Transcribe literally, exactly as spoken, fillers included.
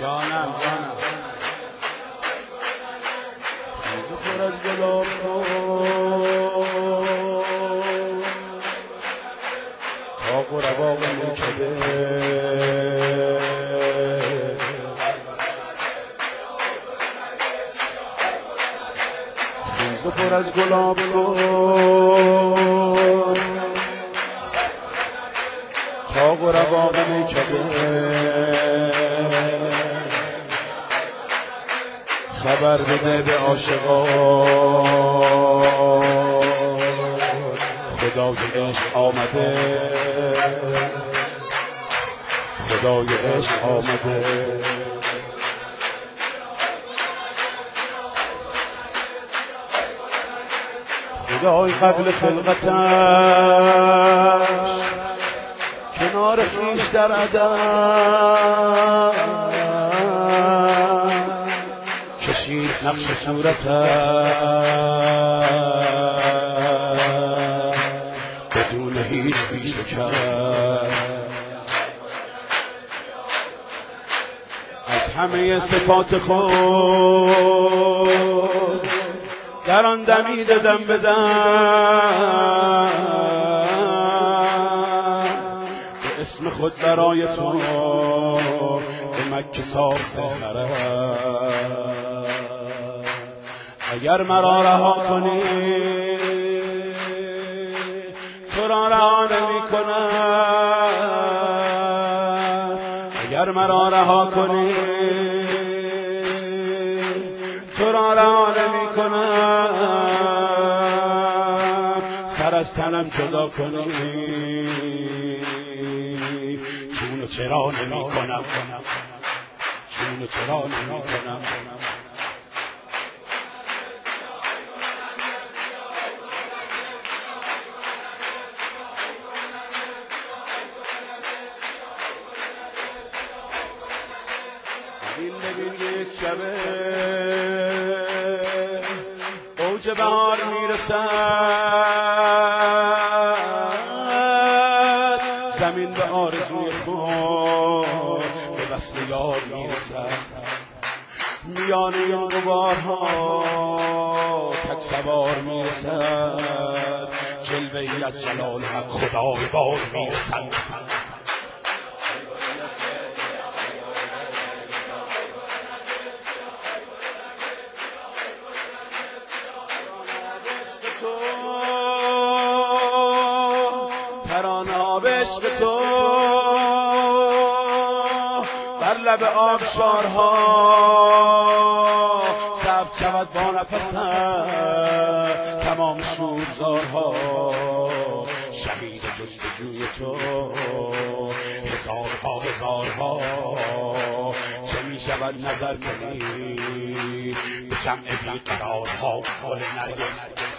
جانم جانم خیز پر از گلاب تاق و رواق میکده خیز پر از گلاب تاق و رواق میکده خبر بده به عاشقان خدای عشق آمده خدای عشق آمده خدای قبل خلقتش کنار خویش در عدم کشید نقش صورتش بدون هیچ پیش و کم از همه صفات خود در آن دمیده دم بدم به اسم خود برای تو به مکه ساخته حرم اگر مرا رها کنی تو را رها نمی کنم اگر مرا رها کنی تو را رها نمی کنم سر از تنم جدا کنی چون و چرا نمی کنم چون و چرا نمی کنم ببین ببین یک شبه اوج بهار میرسد زمین به آرزوی خود به وصل یار میرسد میان این غبارها تک سوار میرسد جلوه‌ای از جلال حق خدای بار میرسد ترانه عشق تو بر لب آبشارها سبز شود با نفسم تمام شورزارها شهید جستجوی تو هزارها هزارها چه می شود نظر کنی به جمع بی قرارها گل نرگس